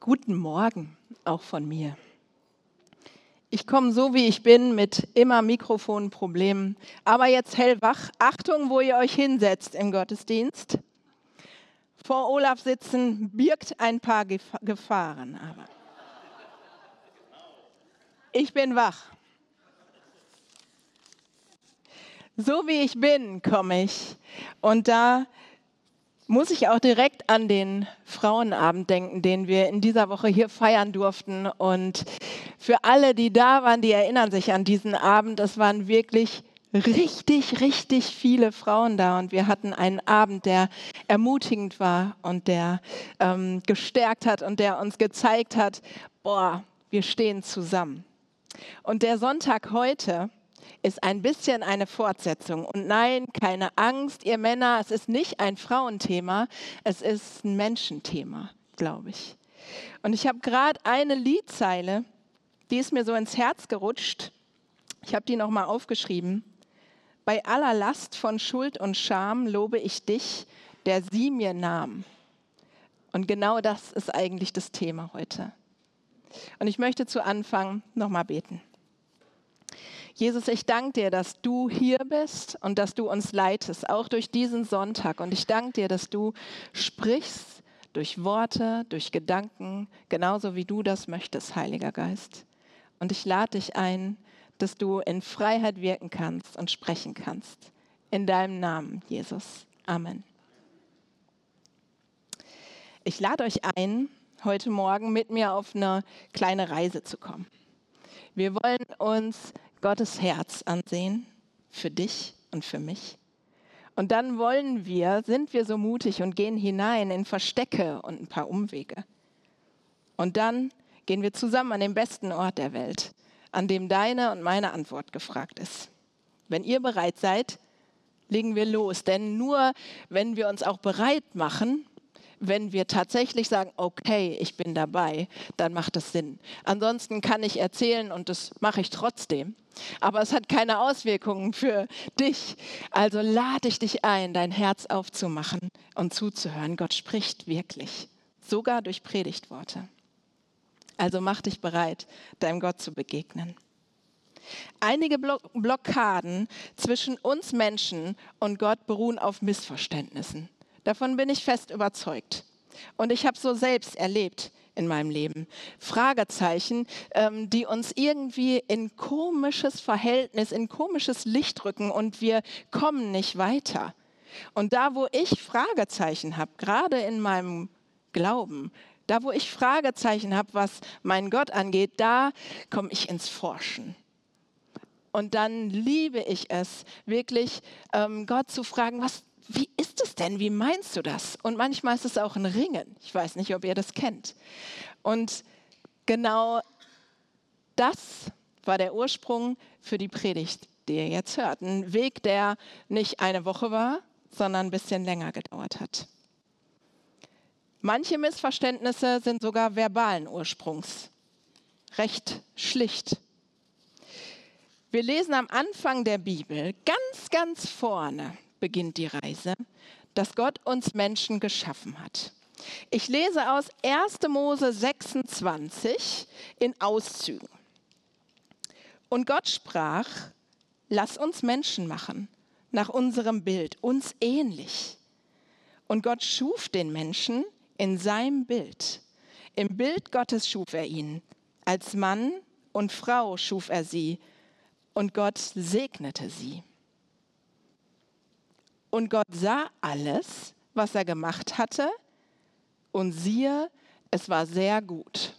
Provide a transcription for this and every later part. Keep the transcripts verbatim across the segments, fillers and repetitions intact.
Guten Morgen, auch von mir. Ich komme so, wie ich bin, mit immer Mikrofonproblemen. Aber jetzt hellwach. Achtung, wo ihr euch hinsetzt im Gottesdienst. Vor Olaf sitzen birgt ein paar Gef- Gefahren. Aber ich bin wach. So wie ich bin, komme ich. Und da muss ich auch direkt an den Frauenabend denken, den wir in dieser Woche hier feiern durften. Und für alle, die da waren, die erinnern sich an diesen Abend. Es waren wirklich richtig, richtig viele Frauen da. Und wir hatten einen Abend, der ermutigend war und der ähm, gestärkt hat und der uns gezeigt hat, boah, wir stehen zusammen. Und der Sonntag heute ist ein bisschen eine Fortsetzung. Und nein, keine Angst, ihr Männer, es ist nicht ein Frauenthema, es ist ein Menschenthema, glaube ich. Und ich habe gerade eine Liedzeile, die ist mir so ins Herz gerutscht. Ich habe die nochmal aufgeschrieben. Bei aller Last von Schuld und Scham lobe ich dich, der sie mir nahm. Und genau das ist eigentlich das Thema heute. Und ich möchte zu Anfang nochmal beten. Jesus, ich danke dir, dass du hier bist und dass du uns leitest, auch durch diesen Sonntag. Und ich danke dir, dass du sprichst durch Worte, durch Gedanken, genauso wie du das möchtest, Heiliger Geist. Und ich lade dich ein, dass du in Freiheit wirken kannst und sprechen kannst. In deinem Namen, Jesus. Amen. Ich lade euch ein, heute Morgen mit mir auf eine kleine Reise zu kommen. Wir wollen uns Gottes Herz ansehen, für dich und für mich. Und dann wollen wir, sind wir so mutig und gehen hinein in Verstecke und ein paar Umwege. Und dann gehen wir zusammen an den besten Ort der Welt, an dem deine und meine Antwort gefragt ist. Wenn ihr bereit seid, legen wir los. Denn nur wenn wir uns auch bereit machen, wenn wir tatsächlich sagen, okay, ich bin dabei, dann macht es Sinn. Ansonsten kann ich erzählen und das mache ich trotzdem. Aber es hat keine Auswirkungen für dich. Also lade ich dich ein, dein Herz aufzumachen und zuzuhören. Gott spricht wirklich, sogar durch Predigtworte. Also mach dich bereit, deinem Gott zu begegnen. Einige Blockaden zwischen uns Menschen und Gott beruhen auf Missverständnissen. Davon bin ich fest überzeugt. Und ich habe so selbst erlebt in meinem Leben. Fragezeichen, ähm, die uns irgendwie in komisches Verhältnis, in komisches Licht rücken und wir kommen nicht weiter. Und da, wo ich Fragezeichen habe, gerade in meinem Glauben, da, wo ich Fragezeichen habe, was meinen Gott angeht, da komme ich ins Forschen. Und dann liebe ich es, wirklich ähm, Gott zu fragen, was Wie ist es denn? Wie meinst du das? Und manchmal ist es auch ein Ringen. Ich weiß nicht, ob ihr das kennt. Und genau das war der Ursprung für die Predigt, die ihr jetzt hört. Ein Weg, der nicht eine Woche war, sondern ein bisschen länger gedauert hat. Manche Missverständnisse sind sogar verbalen Ursprungs. Recht schlicht. Wir lesen am Anfang der Bibel, ganz, ganz vorne, beginnt die Reise, dass Gott uns Menschen geschaffen hat. Ich lese aus erster Mose sechsundzwanzig in Auszügen. Und Gott sprach, lass uns Menschen machen, nach unserem Bild, uns ähnlich. Und Gott schuf den Menschen in seinem Bild. Im Bild Gottes schuf er ihn. Als Mann und Frau schuf er sie. Und Gott segnete sie. Und Gott sah alles, was er gemacht hatte, und siehe, es war sehr gut.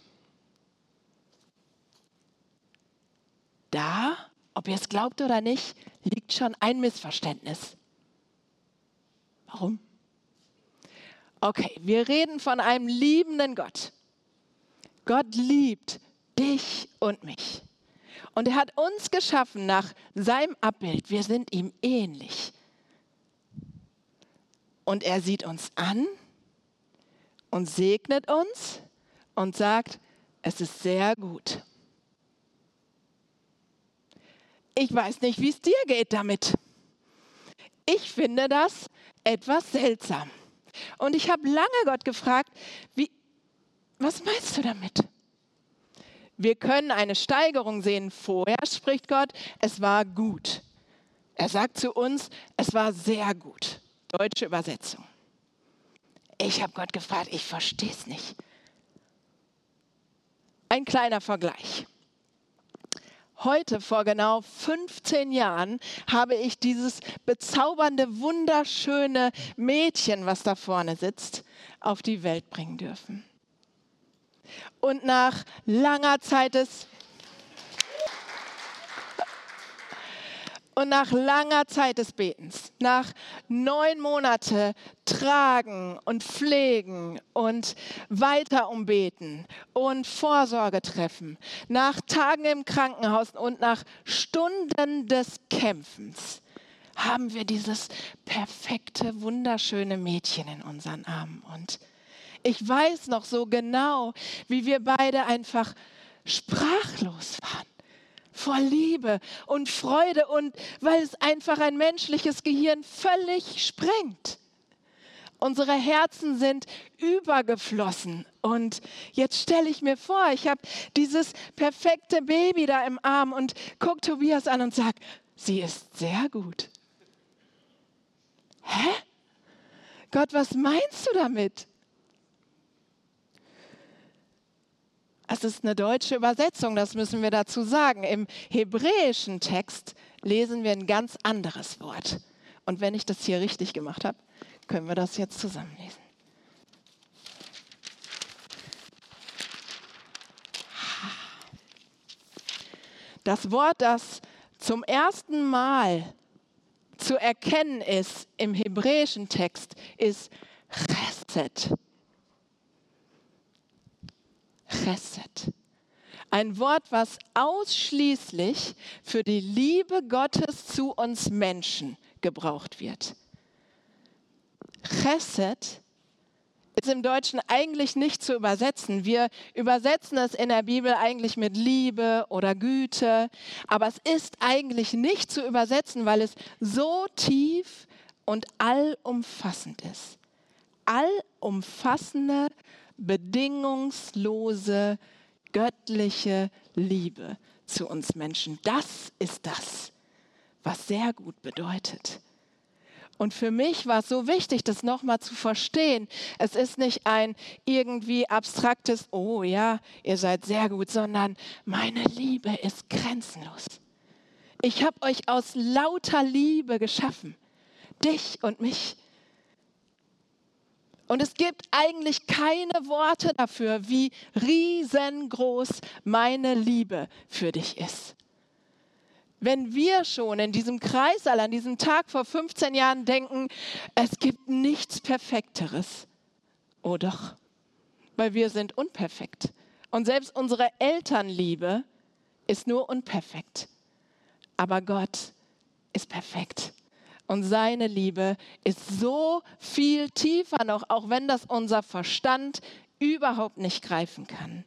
Da, ob ihr es glaubt oder nicht, liegt schon ein Missverständnis. Warum? Okay, wir reden von einem liebenden Gott. Gott liebt dich und mich. Und er hat uns geschaffen nach seinem Abbild. Wir sind ihm ähnlich. Und er sieht uns an und segnet uns und sagt, es ist sehr gut. Ich weiß nicht, wie es dir geht damit. Ich finde das etwas seltsam. Und ich habe lange Gott gefragt, wie, Was meinst du damit? Wir können eine Steigerung sehen. Vorher spricht Gott, es war gut. Er sagt zu uns, es war sehr gut. Deutsche Übersetzung. Ich habe Gott gefragt, ich verstehe es nicht. Ein kleiner Vergleich. Heute, vor genau fünfzehn Jahren, habe ich dieses bezaubernde, wunderschöne Mädchen, was da vorne sitzt, auf die Welt bringen dürfen. Und nach langer Zeit des Und nach langer Zeit des Betens, nach neun Monate tragen und pflegen und weiter umbeten und Vorsorge treffen, nach Tagen im Krankenhaus und nach Stunden des Kämpfens, haben wir dieses perfekte, wunderschöne Mädchen in unseren Armen. Und ich weiß noch so genau, wie wir beide einfach sprachlos waren. Vor Liebe und Freude und weil es einfach ein menschliches Gehirn völlig sprengt. Unsere Herzen sind übergeflossen und jetzt stelle ich mir vor, ich habe dieses perfekte Baby da im Arm und gucke Tobias an und sage, sie ist sehr gut. Hä? Gott, was meinst du damit? Es ist eine deutsche Übersetzung, das müssen wir dazu sagen. Im hebräischen Text lesen wir ein ganz anderes Wort. Und wenn ich das hier richtig gemacht habe, können wir das jetzt zusammenlesen. Das Wort, das zum ersten Mal zu erkennen ist im hebräischen Text, ist Chesed. Chesed. Ein Wort, was ausschließlich für die Liebe Gottes zu uns Menschen gebraucht wird. Chesed ist im Deutschen eigentlich nicht zu übersetzen. Wir übersetzen es in der Bibel eigentlich mit Liebe oder Güte, aber es ist eigentlich nicht zu übersetzen, weil es so tief und allumfassend ist. Allumfassende, bedingungslose, göttliche Liebe zu uns Menschen. Das ist das, was sehr gut bedeutet. Und für mich war es so wichtig, das nochmal zu verstehen. Es ist nicht ein irgendwie abstraktes, oh ja, ihr seid sehr gut, sondern meine Liebe ist grenzenlos. Ich habe euch aus lauter Liebe geschaffen, dich und mich. Und es gibt eigentlich keine Worte dafür, wie riesengroß meine Liebe für dich ist. Wenn wir schon in diesem Kreissaal an diesem Tag vor fünfzehn Jahren denken, es gibt nichts Perfekteres. Oh doch, weil wir sind unperfekt. Und selbst unsere Elternliebe ist nur unperfekt. Aber Gott ist perfekt. Und seine Liebe ist so viel tiefer noch, auch wenn das unser Verstand überhaupt nicht greifen kann.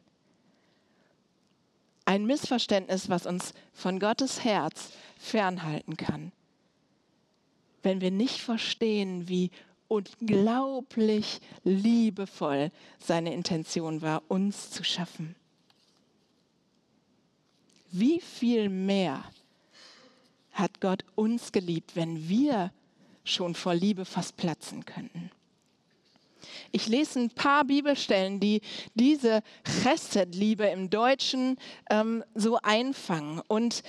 Ein Missverständnis, was uns von Gottes Herz fernhalten kann. Wenn wir nicht verstehen, wie unglaublich liebevoll seine Intention war, uns zu schaffen. Wie viel mehr hat Gott uns geliebt, wenn wir schon vor Liebe fast platzen könnten. Ich lese ein paar Bibelstellen, die diese Chesed-Liebe im Deutschen ähm, so einfangen. Und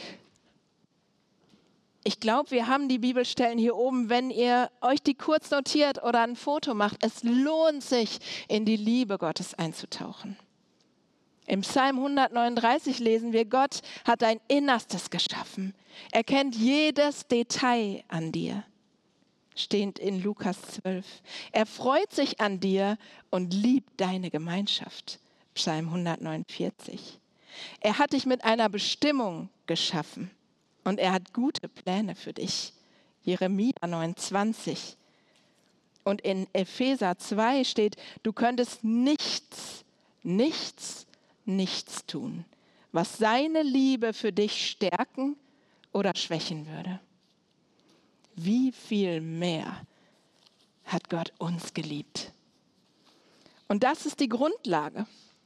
ich glaube, wir haben die Bibelstellen hier oben, wenn ihr euch die kurz notiert oder ein Foto macht. Es lohnt sich, in die Liebe Gottes einzutauchen. Im Psalm hundertneununddreißig lesen wir, Gott hat dein Innerstes geschaffen. Er kennt jedes Detail an dir. Steht in Lukas zwölf. Er freut sich an dir und liebt deine Gemeinschaft. Psalm hundertneunundvierzig. Er hat dich mit einer Bestimmung geschaffen und er hat gute Pläne für dich. Jeremia neunundzwanzig. Und in Epheser zwei steht, du könntest nichts, nichts, nichts tun, was seine Liebe für dich stärken oder schwächen würde. Wie viel mehr hat Gott uns geliebt? Und das ist die Grundlage.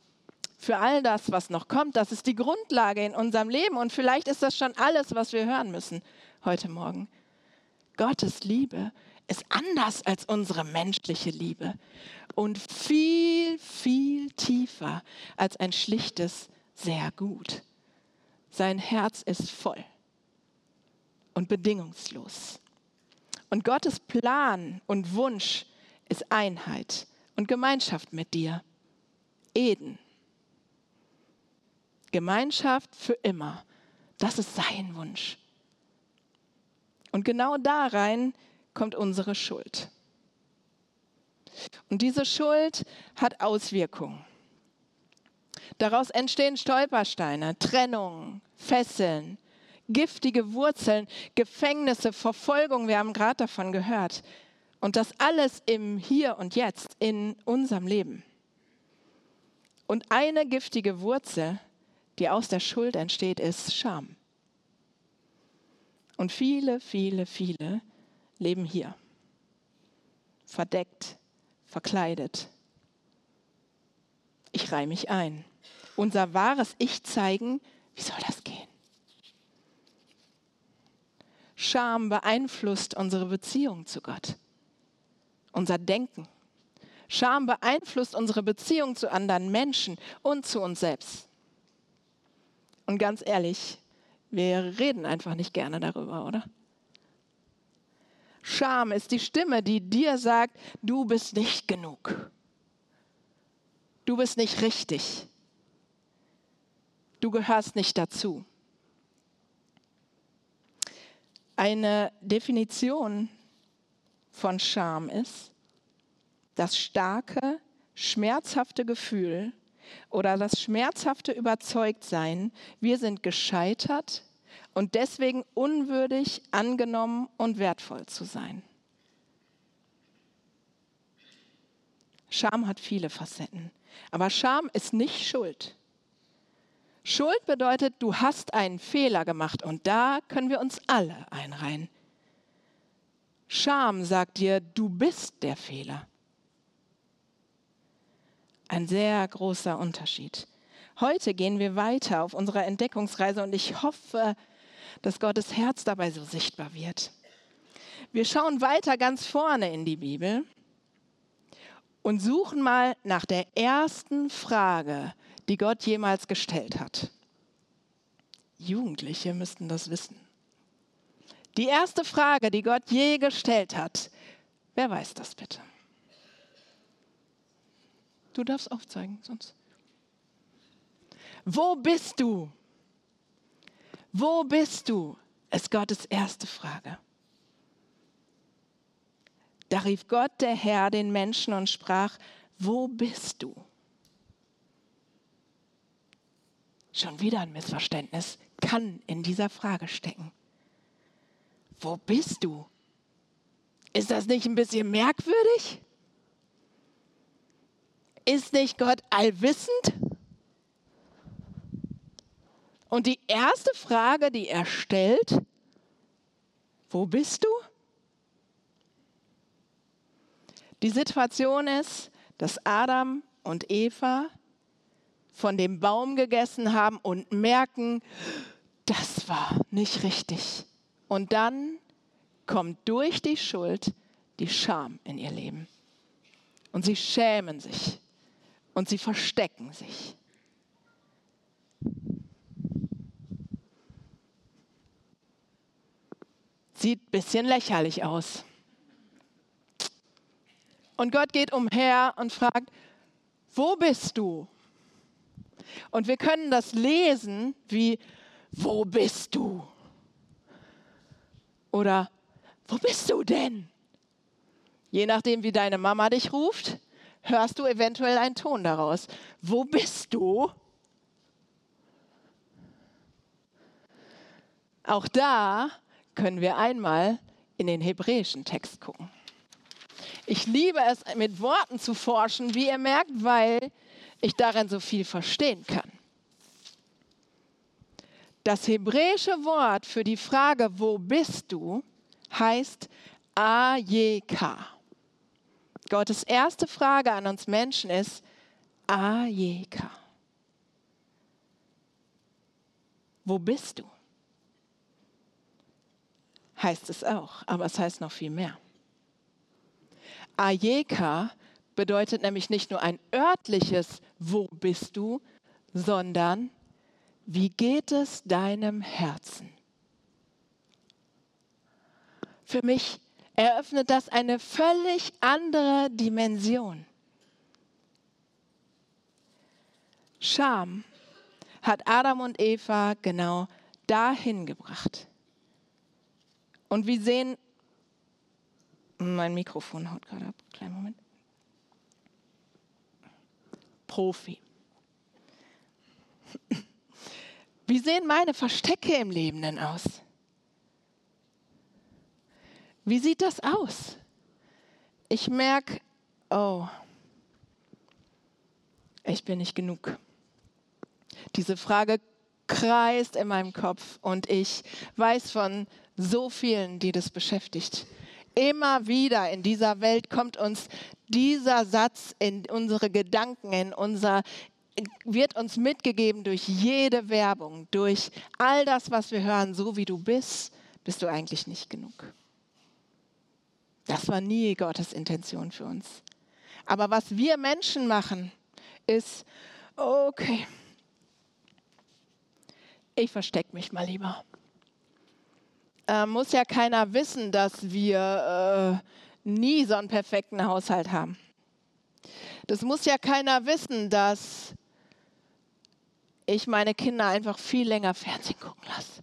für all das, was noch kommt. Das ist die Grundlage in unserem Leben und vielleicht ist das schon alles, was wir hören müssen heute Morgen. Gottes Liebe ist anders als unsere menschliche Liebe und viel, viel tiefer als ein schlichtes sehr gut. Sein Herz ist voll und bedingungslos. Und Gottes Plan und Wunsch ist Einheit und Gemeinschaft mit dir. Eden. Gemeinschaft für immer. Das ist sein Wunsch. Und genau da rein kommt unsere Schuld. Und diese Schuld hat Auswirkungen. Daraus entstehen Stolpersteine, Trennungen, Fesseln, giftige Wurzeln, Gefängnisse, Verfolgung, wir haben gerade davon gehört. Und das alles im Hier und Jetzt, in unserem Leben. Und eine giftige Wurzel, die aus der Schuld entsteht, ist Scham. Und viele, viele, viele leben hier. Verdeckt, verkleidet. Ich reihe mich ein. Unser wahres Ich zeigen, wie soll das gehen? Scham beeinflusst unsere Beziehung zu Gott, unser Denken. Scham beeinflusst unsere Beziehung zu anderen Menschen und zu uns selbst. Und ganz ehrlich, wir reden einfach nicht gerne darüber, oder? Scham ist die Stimme, die dir sagt, du bist nicht genug. Du bist nicht richtig. Du gehörst nicht dazu. Eine Definition von Scham ist das starke, schmerzhafte Gefühl oder das schmerzhafte Überzeugtsein, wir sind gescheitert und deswegen unwürdig, angenommen und wertvoll zu sein. Scham hat viele Facetten, aber Scham ist nicht Schuld. Schuld bedeutet, du hast einen Fehler gemacht und da können wir uns alle einreihen. Scham sagt dir, du bist der Fehler. Ein sehr großer Unterschied. Heute gehen wir weiter auf unserer Entdeckungsreise und ich hoffe, dass Gottes Herz dabei so sichtbar wird. Wir schauen weiter ganz vorne in die Bibel und suchen mal nach der ersten Frage, die Gott jemals gestellt hat. Jugendliche müssten das wissen. Die erste Frage, die Gott je gestellt hat. Wer weiß das bitte? Du darfst aufzeigen, sonst. Wo bist du? Wo bist du? Ist Gottes erste Frage. Da rief Gott, der Herr, den Menschen und sprach, wo bist du? Schon wieder ein Missverständnis kann in dieser Frage stecken. Wo bist du? Ist das nicht ein bisschen merkwürdig? Ist nicht Gott allwissend? Und die erste Frage, die er stellt, wo bist du? Die Situation ist, dass Adam und Eva von dem Baum gegessen haben und merken, das war nicht richtig. Und dann kommt durch die Schuld die Scham in ihr Leben. Und sie schämen sich und sie verstecken sich. Sieht ein bisschen lächerlich aus. Und Gott geht umher und fragt, wo bist du? Und wir können das lesen wie, wo bist du? Oder, wo bist du denn? Je nachdem, wie deine Mama dich ruft, hörst du eventuell einen Ton daraus. Wo bist du? Auch da können wir einmal in den hebräischen Text gucken. Ich liebe es, mit Worten zu forschen, wie ihr merkt, weil ich darin so viel verstehen kann. Das hebräische Wort für die Frage, wo bist du, heißt Ajeka. Gottes erste Frage an uns Menschen ist Ajeka. Wo bist du? Heißt es auch, aber es heißt noch viel mehr. Ayeka bedeutet nämlich nicht nur ein örtliches Wo bist du, sondern wie geht es deinem Herzen? Für mich eröffnet das eine völlig andere Dimension. Scham hat Adam und Eva genau dahin gebracht. Und wir sehen, mein Mikrofon haut gerade ab, kleinen Moment. Profi. Wie sehen meine Verstecke im Leben denn aus? Wie sieht das aus? Ich merke, oh, ich bin nicht genug. Diese Frage kreist in meinem Kopf und ich weiß von so vielen, die das beschäftigt. Immer wieder in dieser Welt kommt uns dieser Satz in unsere Gedanken, in unser, wird uns mitgegeben durch jede Werbung, durch all das, was wir hören. So wie du bist, bist du eigentlich nicht genug. Das war nie Gottes Intention für uns. Aber was wir Menschen machen, ist, okay, ich verstecke mich mal lieber. Äh, muss ja keiner wissen, dass wir äh, nie so einen perfekten Haushalt haben. Das muss ja keiner wissen, dass ich meine Kinder einfach viel länger Fernsehen gucken lasse.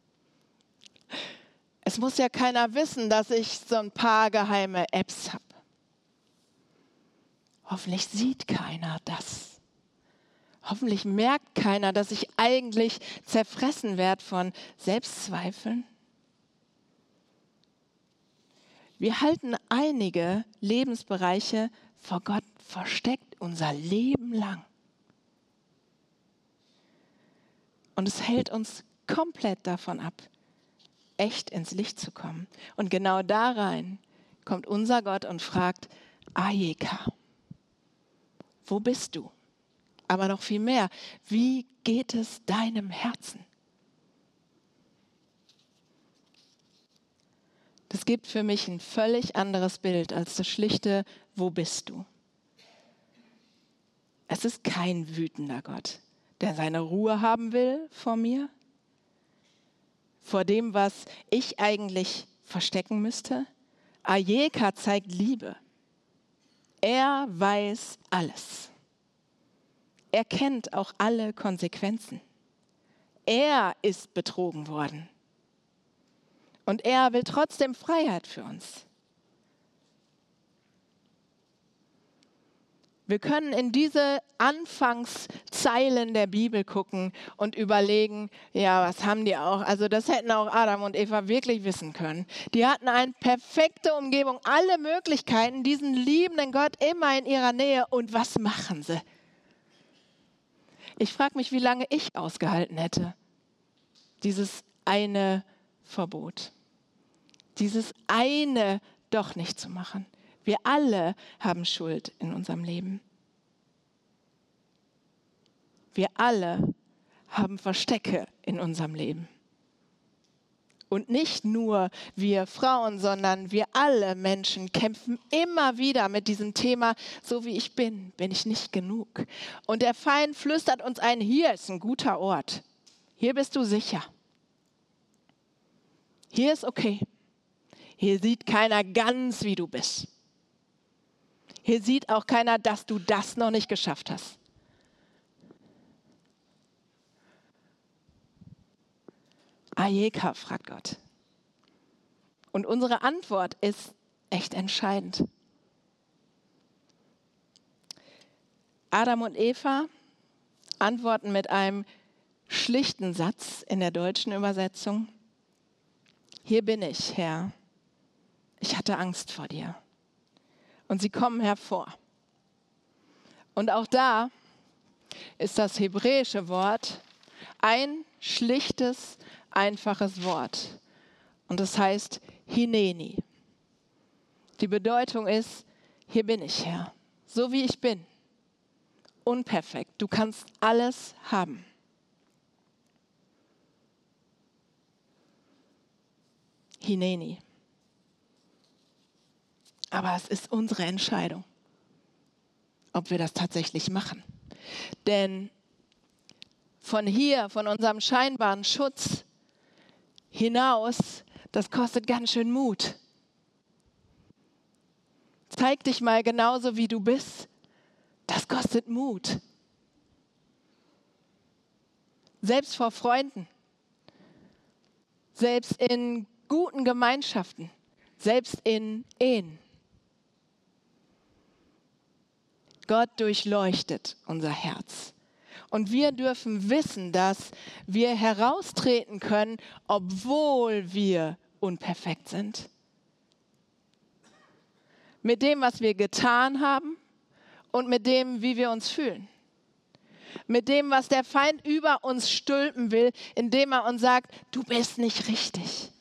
Es muss ja keiner wissen, dass ich so ein paar geheime Apps habe. Hoffentlich sieht keiner das. Hoffentlich merkt keiner, dass ich eigentlich zerfressen werde von Selbstzweifeln. Wir halten einige Lebensbereiche vor Gott versteckt unser Leben lang. Und es hält uns komplett davon ab, echt ins Licht zu kommen. Und genau da rein kommt unser Gott und fragt, Ayeka, wo bist du? Aber noch viel mehr, wie geht es deinem Herzen? Das gibt für mich ein völlig anderes Bild als das schlichte, wo bist du? Es ist kein wütender Gott, der seine Ruhe haben will vor mir, vor dem, was ich eigentlich verstecken müsste. Ayeka zeigt Liebe. Er weiß alles. Er kennt auch alle Konsequenzen. Er ist betrogen worden. Und er will trotzdem Freiheit für uns. Wir können in diese Anfangszeilen der Bibel gucken und überlegen, ja, was haben die auch? Also das hätten auch Adam und Eva wirklich wissen können. Die hatten eine perfekte Umgebung, alle Möglichkeiten, diesen liebenden Gott immer in ihrer Nähe. Und was machen sie? Ich frage mich, wie lange ich ausgehalten hätte. Dieses eine Verbot. Dieses eine doch nicht zu machen. Wir alle haben Schuld in unserem Leben. Wir alle haben Verstecke in unserem Leben. Und nicht nur wir Frauen, sondern wir alle Menschen kämpfen immer wieder mit diesem Thema, so wie ich bin, bin ich nicht genug. Und der Feind flüstert uns ein, hier ist ein guter Ort. Hier bist du sicher. Hier ist okay. Hier sieht keiner ganz, wie du bist. Hier sieht auch keiner, dass du das noch nicht geschafft hast. Ayeka, fragt Gott. Und unsere Antwort ist echt entscheidend. Adam und Eva antworten mit einem schlichten Satz in der deutschen Übersetzung. Hier bin ich, Herr. Ich hatte Angst vor dir. Und sie kommen hervor. Und auch da ist das hebräische Wort ein schlichtes, einfaches Wort. Und das heißt Hineni. Die Bedeutung ist, hier bin ich, Herr, so wie ich bin. Unperfekt, du kannst alles haben. Hineni. Aber es ist unsere Entscheidung, ob wir das tatsächlich machen. Denn von hier, von unserem scheinbaren Schutz hinaus, das kostet ganz schön Mut. Zeig dich mal genauso, wie du bist. Das kostet Mut. Selbst vor Freunden, selbst in guten Gemeinschaften, selbst in Ehen. Gott durchleuchtet unser Herz. Und wir dürfen wissen, dass wir heraustreten können, obwohl wir unperfekt sind. Mit dem, was wir getan haben und mit dem, wie wir uns fühlen. Mit dem, was der Feind über uns stülpen will, indem er uns sagt, du bist nicht richtig.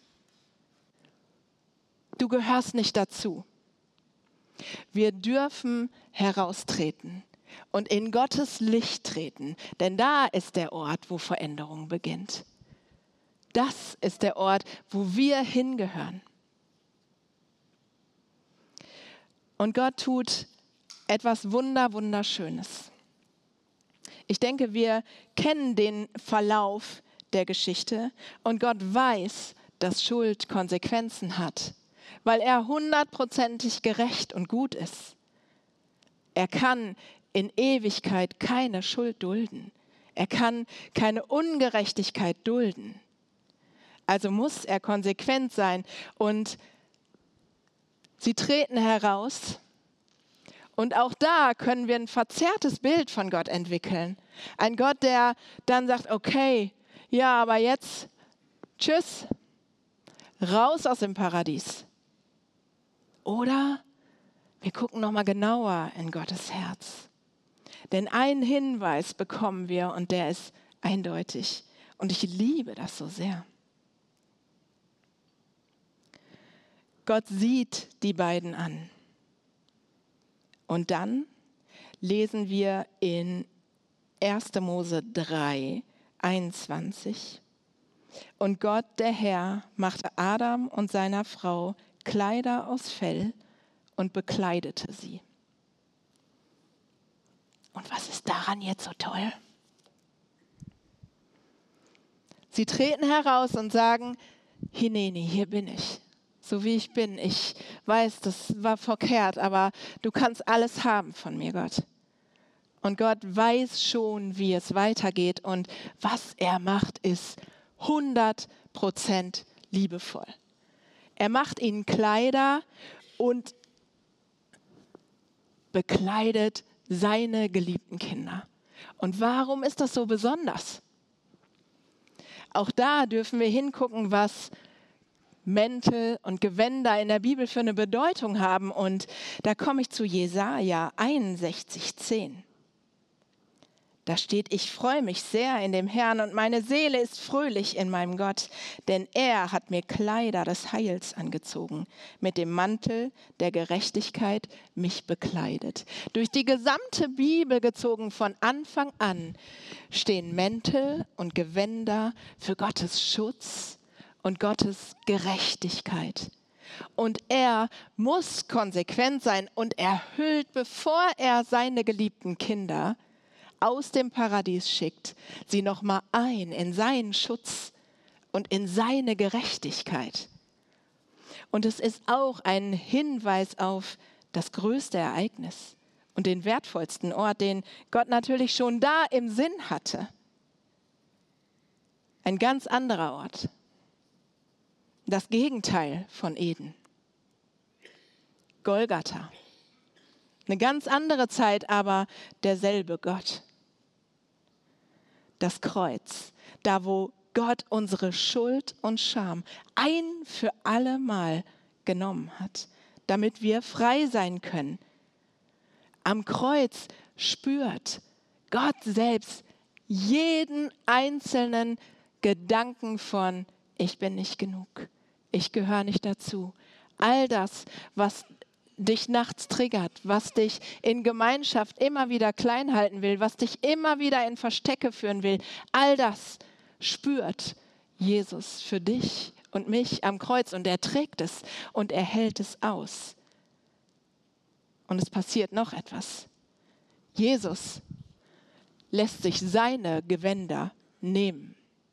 Du gehörst nicht dazu. Wir dürfen heraustreten und in Gottes Licht treten, denn da ist der Ort, wo Veränderung beginnt. Das ist der Ort, wo wir hingehören. Und Gott tut etwas Wunder, Wunderschönes. Ich denke, wir kennen den Verlauf der Geschichte und Gott weiß, dass Schuld Konsequenzen hat, weil er hundertprozentig gerecht und gut ist. Er kann in Ewigkeit keine Schuld dulden. Er kann keine Ungerechtigkeit dulden. Also muss er konsequent sein und sie treten heraus. Und auch da können wir ein verzerrtes Bild von Gott entwickeln. Ein Gott, der dann sagt, okay, ja, aber jetzt, tschüss, raus aus dem Paradies. Oder wir gucken nochmal genauer in Gottes Herz. Denn einen Hinweis bekommen wir und der ist eindeutig. Und ich liebe das so sehr. Gott sieht die beiden an. Und dann lesen wir in erster Mose drei, einundzwanzig. Und Gott, der Herr, machte Adam und seiner Frau Kleider aus Fell und bekleidete sie. Und was ist daran jetzt so toll? Sie treten heraus und sagen, Hineni, hier bin ich. So wie ich bin. Ich weiß, das war verkehrt, aber du kannst alles haben von mir, Gott. Und Gott weiß schon, wie es weitergeht und was er macht, ist hundert Prozent liebevoll. Er macht ihnen Kleider und bekleidet seine geliebten Kinder. Und warum ist das so besonders? Auch da dürfen wir hingucken, was Mäntel und Gewänder in der Bibel für eine Bedeutung haben. Und da komme ich zu Jesaja einundsechzig, zehn. Da steht, ich freue mich sehr in dem Herrn und meine Seele ist fröhlich in meinem Gott, denn er hat mir Kleider des Heils angezogen, mit dem Mantel der Gerechtigkeit mich bekleidet. Durch die gesamte Bibel gezogen von Anfang an stehen Mäntel und Gewänder für Gottes Schutz und Gottes Gerechtigkeit. Und er muss konsequent sein und er hüllt, bevor er seine geliebten Kinder aus dem Paradies schickt, sie nochmal ein in seinen Schutz und in seine Gerechtigkeit. Und es ist auch ein Hinweis auf das größte Ereignis und den wertvollsten Ort, den Gott natürlich schon da im Sinn hatte. Ein ganz anderer Ort. Das Gegenteil von Eden. Golgatha. Eine ganz andere Zeit, aber derselbe Gott. Das Kreuz, da wo Gott unsere Schuld und Scham ein für alle Mal genommen hat, damit wir frei sein können. Am Kreuz spürt Gott selbst jeden einzelnen Gedanken von, ich bin nicht genug, ich gehöre nicht dazu. All das, was dich nachts triggert, was dich in Gemeinschaft immer wieder klein halten will, was dich immer wieder in Verstecke führen will, all das spürt Jesus für dich und mich am Kreuz und er trägt es und er hält es aus. Und es passiert noch etwas. Jesus lässt sich seine Gewänder nehmen.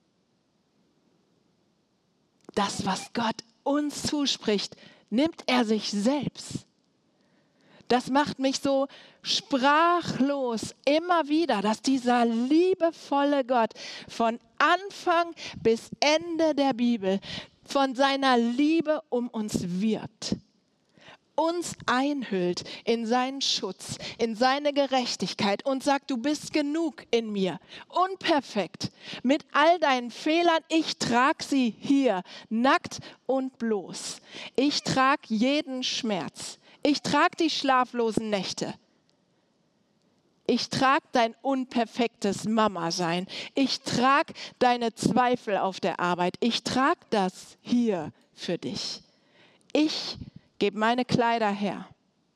Das, was Gott uns zuspricht, nimmt er sich selbst. Das macht mich so sprachlos immer wieder, dass dieser liebevolle Gott von Anfang bis Ende der Bibel von seiner Liebe um uns wirbt, uns einhüllt in seinen Schutz, in seine Gerechtigkeit und sagt, du bist genug in mir, unperfekt, mit all deinen Fehlern, ich trage sie hier, nackt und bloß. Ich trage jeden Schmerz, ich trage die schlaflosen Nächte. Ich trage dein unperfektes Mama-Sein. Ich trage deine Zweifel auf der Arbeit. Ich trage das hier für dich. Ich gebe meine Kleider her.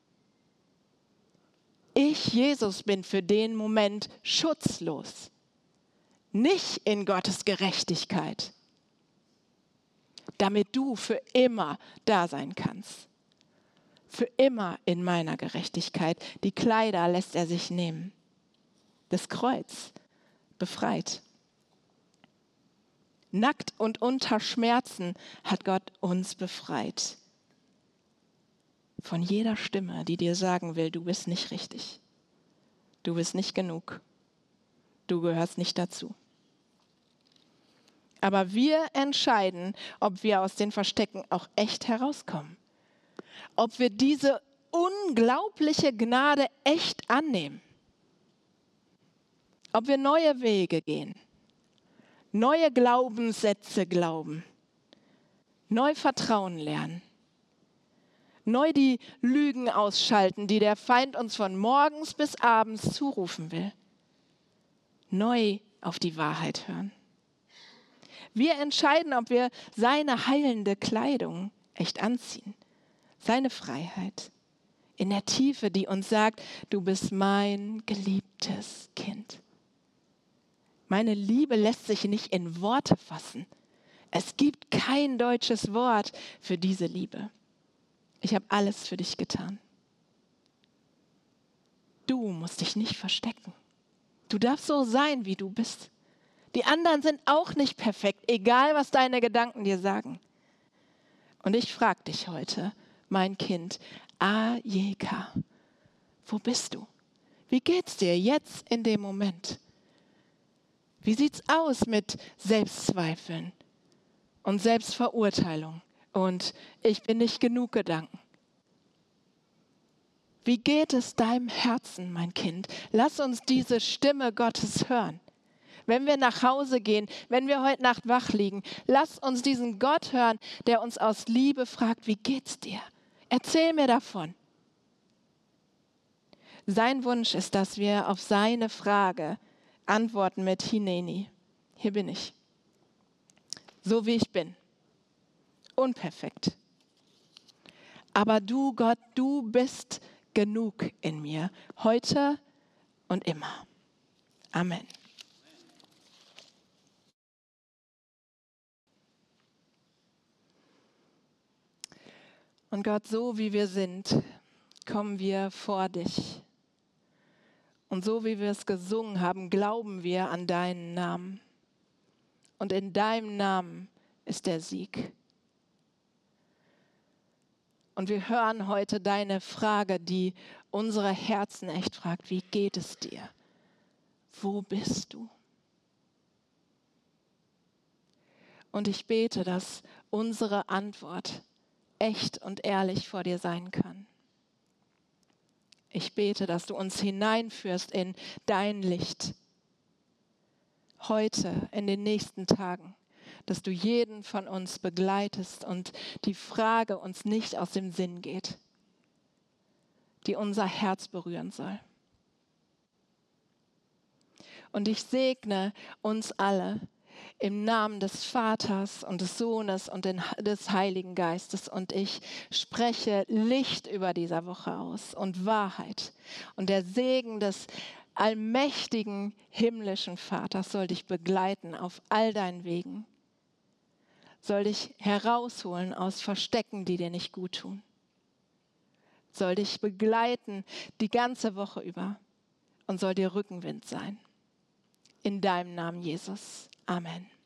Ich, Jesus, bin für den Moment schutzlos. Nicht in Gottes Gerechtigkeit. Damit du für immer da sein kannst. Für immer in meiner Gerechtigkeit. Die Kleider lässt er sich nehmen. Das Kreuz befreit. Nackt und unter Schmerzen hat Gott uns befreit. Von jeder Stimme, die dir sagen will, du bist nicht richtig. Du bist nicht genug. Du gehörst nicht dazu. Aber wir entscheiden, ob wir aus den Verstecken auch echt herauskommen. Ob wir diese unglaubliche Gnade echt annehmen. Ob wir neue Wege gehen, neue Glaubenssätze glauben, neu Vertrauen lernen, neu die Lügen ausschalten, die der Feind uns von morgens bis abends zurufen will, neu auf die Wahrheit hören. Wir entscheiden, ob wir seine heilende Kleidung echt anziehen. Seine Freiheit in der Tiefe, die uns sagt, du bist mein geliebtes Kind. Meine Liebe lässt sich nicht in Worte fassen. Es gibt kein deutsches Wort für diese Liebe. Ich habe alles für dich getan. Du musst dich nicht verstecken. Du darfst so sein, wie du bist. Die anderen sind auch nicht perfekt, egal was deine Gedanken dir sagen. Und ich frage dich heute, mein Kind, A J K, wo bist du? Wie geht's dir jetzt in dem Moment? Wie sieht's aus mit Selbstzweifeln und Selbstverurteilung und ich bin nicht genug Gedanken? Wie geht es deinem Herzen, mein Kind? Lass uns diese Stimme Gottes hören. Wenn wir nach Hause gehen, wenn wir heute Nacht wach liegen, lass uns diesen Gott hören, der uns aus Liebe fragt, wie geht's dir? Erzähl mir davon. Sein Wunsch ist, dass wir auf seine Frage antworten mit Hineni. Hier bin ich. So wie ich bin. Unperfekt. Aber du, Gott, du bist genug in mir. Heute und immer. Amen. Und Gott, so wie wir sind, kommen wir vor dich. Und so wie wir es gesungen haben, glauben wir an deinen Namen. Und in deinem Namen ist der Sieg. Und wir hören heute deine Frage, die unsere Herzen echt fragt, wie geht es dir? Wo bist du? Und ich bete, dass unsere Antwort echt und ehrlich vor dir sein kann. Ich bete, dass du uns hineinführst in dein Licht. Heute, in den nächsten Tagen, dass du jeden von uns begleitest und die Frage uns nicht aus dem Sinn geht, die unser Herz berühren soll. Und ich segne uns alle im Namen des Vaters und des Sohnes und des Heiligen Geistes. Und ich spreche Licht über dieser Woche aus und Wahrheit. Und der Segen des allmächtigen himmlischen Vaters soll dich begleiten auf all deinen Wegen. soll dich herausholen aus Verstecken, die dir nicht gut tun. Soll dich begleiten die ganze Woche über und soll dir Rückenwind sein. In deinem Namen, Jesus. Amen.